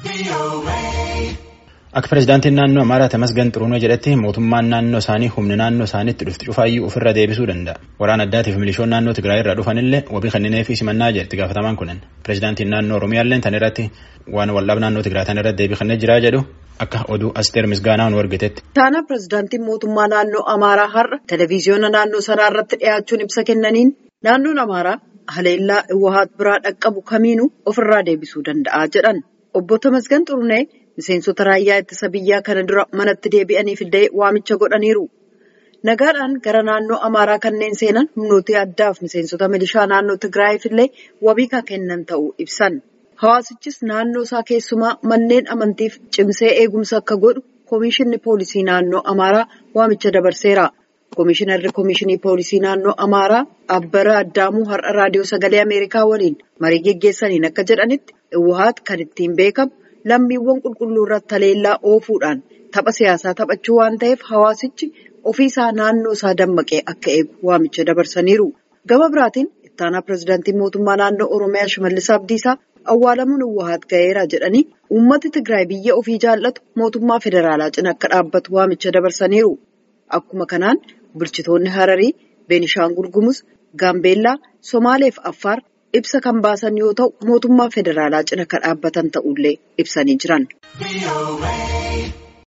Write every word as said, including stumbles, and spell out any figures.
Akka pirezidaantiin naannoo Amaaraa Tamasgan Xiruunoo jedhetti mootummaan naannoo isaanii humna naannoo isaaniitti dhufti cufaayyuu ofirra deebisuu danda'a. Waraana addaatiif milishoon naannoo Tigraay irraa dhufanillee wabii kennineefii simannaa jedhetti gaafatamaan kunin. Pirezidaantiin naannoo Oromiyaallee tan irratti waan waldhabdee naannoo Tigraay tan irratti deebii kennee jira jedhu akka oduu Asteer Misgaanaa nu argitetti. Taana pirezidaantiin mootummaa naannoo Amaaraa har'a televiziyoona naannoo sanaa irratti dhiyaachuun ibsa kennaniin naannoon Amaaraa haleellaa Iwahaat biraa dhaqqabu kamiinuu ofirraa deebisuu danda'a jedhan. Obbo Tamasgan Xiruunoo miseensota raayyaa ittisa biyyaa kana dura manatti deebi'aniif illee waamicha godhaniiru. Nagaadhaan gara naannoo Amaaraa kanneen seenan humnoota addaaf miseensota milishaa naannoo Tigraayiif illee wabii kan kennan ta'uu ibsan. Hawaasichis naannoo isaa keessumaa manneen amantiif cimsee eegumsa akka godhu Komishinni Poolisii Naannoo Amaaraa waamicha dabarseera. Komishinarri Komishinii Poolisii Naannoo Amaaraa Abbara Addaamuu har'a Raadiyoo Sagalee Ameerikaa waliin marii geggeessaniin akka jedhanitti Iwahaat kan ittiin beekamu lammiiwwan qulqulluu irratti haleellaa oofuudhaan tapha siyaasaa taphachuu waan ta'eef hawaasichi ofiisaa naannoo isaa dammaqee akka eegu waamicha dabarsaniiru. Gama biraatiin ittaanaa pirezidaantiin mootummaa naannoo Oromiyaa Shimallis Abdiisaa awwaalamuun Iwahaat ga'eera jedhanii uummati Tigraay biyya ofii jaallatu mootummaa federaalaa cina akka dhaabbatu waamicha dabarsaniiru. Akkuma kanaan bulchitoonni Hararii, Beenishaangul Gumuz, Gaambeellaa, Somaalee fi Affaar ibsa kan baasan yoo ta'u mootummaa federaalaa cina akka dhaabbatan ta'ullee ibsanii jiran.